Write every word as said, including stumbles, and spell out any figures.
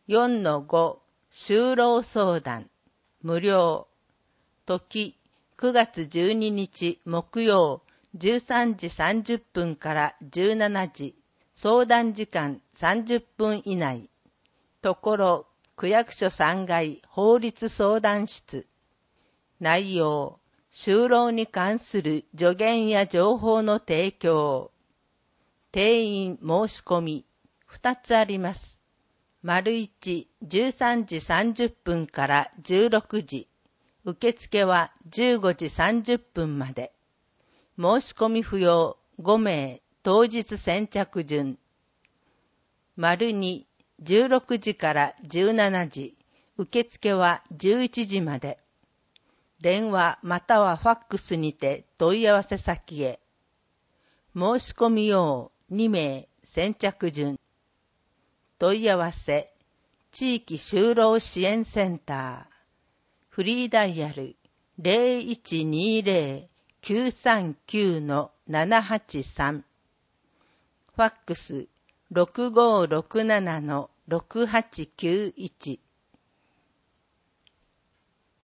よんのご 就労相談無料時くがつじゅうににち木曜じゅうさんじさんじゅっぷんからじゅうしちじ相談時間さんじゅっぷん以内ところ区役所さんがい法律相談室内容就労に関する助言や情報の提供定員申し込みふたつあります。丸いち、じゅうさんじさんじゅっぷんからじゅうろくじ。受付はじゅうごじさんじゅっぷんまで。申し込み不要ごめい、当日先着順。丸に、じゅうろくじからじゅうしちじ。受付はじゅういちじまで。電話またはファックスにて問い合わせ先へ。申し込み用にめい、先着順。問い合わせ、地域就労支援センター。フリーダイヤル ゼロいちにゼロ きゅうさんきゅう ななはちさん。ファックス ろくごーろくなな ろくはちきゅういち。